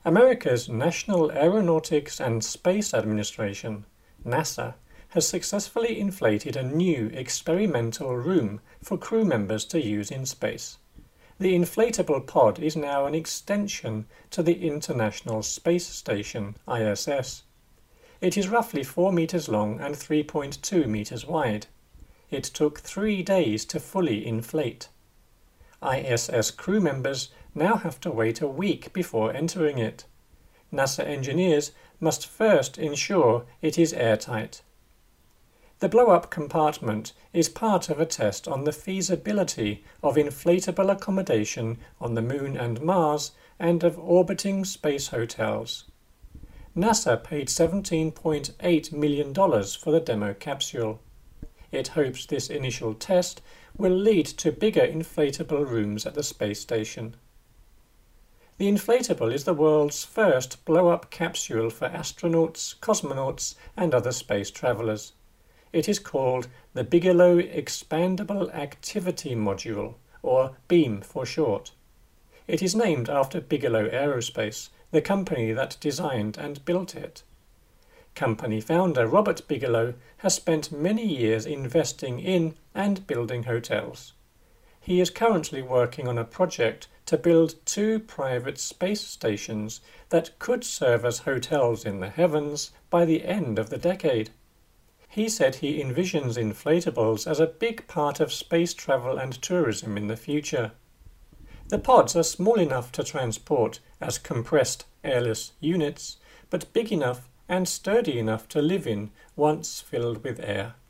America's National Aeronautics and Space Administration, NASA, has successfully inflated a new experimental room for crew members to use in space. The inflatable pod is now an extension to the International Space Station, ISS. It is roughly 4 meters long and 3.2 meters wide. It took 3 days to fully inflate. ISS crew members now have to wait a week before entering it. NASA engineers must first ensure it is airtight. The blow-up compartment is part of a test on the feasibility of inflatable accommodation on the Moon and Mars and of orbiting space hotels. NASA paid $17.8 million for the demo capsule. It hopes this initial test will lead to bigger inflatable rooms at the space station. The inflatable is the world's first blow-up capsule for astronauts, cosmonauts, and other space travelers. It is called the Bigelow Expandable Activity Module, or BEAM for short. It is named after Bigelow Aerospace, the company that designed and built it. Company founder Robert Bigelow has spent many years investing in and building hotels. He is currently working on a project to build 2 private space stations that could serve as hotels in the heavens by the end of the decade. He said he envisions inflatables as a big part of space travel and tourism in the future. The pods are small enough to transport as compressed, airless units, but big enough and sturdy enough to live in once filled with air.